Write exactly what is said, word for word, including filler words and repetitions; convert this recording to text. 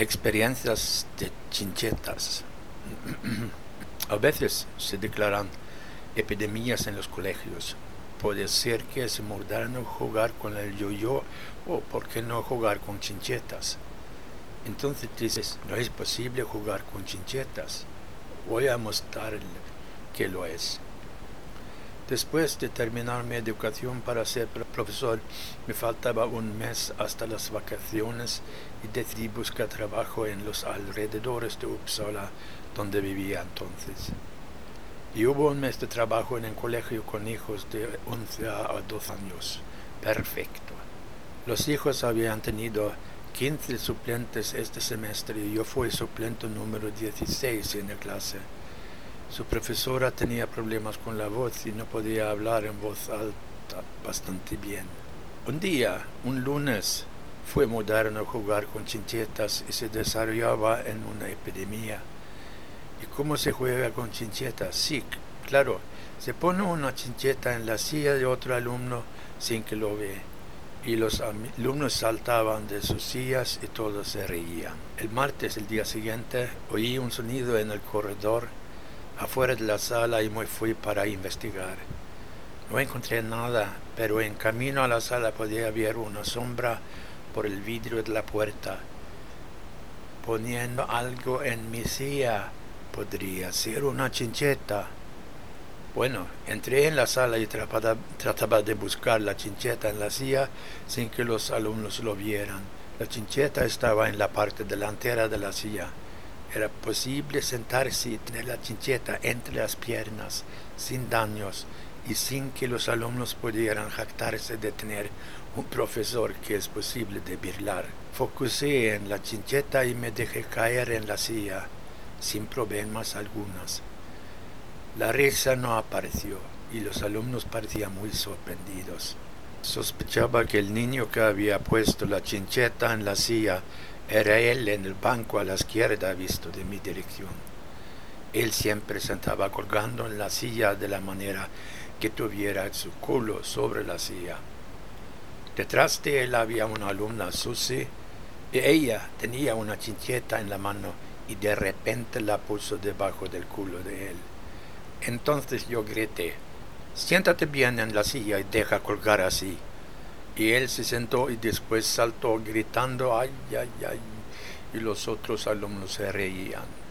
Experiencias de chinchetas. A veces se declaran epidemias en los colegios. Puede ser que es moderno jugar con el yo-yo o por qué no jugar con chinchetas. Entonces dices, no es posible jugar con chinchetas. Voy a mostrar que lo es. Después de terminar mi educación para ser profesor, me faltaba un mes hasta las vacaciones y decidí buscar trabajo en los alrededores de Uppsala, donde vivía entonces. Y hubo un mes de trabajo en un colegio con hijos de once a doce años. Perfecto. Los hijos habían tenido quince suplentes este semestre y yo fui suplente número dieciséis en la clase. Su profesora tenía problemas con la voz y no podía hablar en voz alta bastante bien. Un día, un lunes, fue moderno jugar con chinchetas y se desarrollaba en una epidemia. ¿Y cómo se juega con chinchetas? Sí, claro, se pone una chincheta en la silla de otro alumno sin que lo vea. Y los alumnos saltaban de sus sillas y todos se reían. El martes, el día siguiente, oí un sonido en el corredor afuera de la sala y me fui para investigar. No encontré nada, pero en camino a la sala podía ver una sombra por el vidrio de la puerta. Poniendo algo en mi silla, podría ser una chincheta. Bueno, entré en la sala y trataba, trataba de buscar la chincheta en la silla sin que los alumnos lo vieran. La chincheta estaba en la parte delantera de la silla. Era posible sentarse y tener la chincheta entre las piernas, sin daños, y sin que los alumnos pudieran jactarse de tener un profesor que es posible de burlar. Focusé en la chincheta y me dejé caer en la silla, sin problemas algunos. La risa no apareció, y los alumnos parecían muy sorprendidos. Sospechaba que el niño que había puesto la chincheta en la silla era él en el banco a la izquierda visto de mi dirección. Él siempre sentaba colgando en la silla de la manera que tuviera su culo sobre la silla. Detrás de él había una alumna, Susie, y ella tenía una chincheta en la mano y de repente la puso debajo del culo de él. Entonces yo grité, siéntate bien en la silla y deja colgar así. Y él se sentó y después saltó gritando, ay, ay, ay, y los otros alumnos se reían.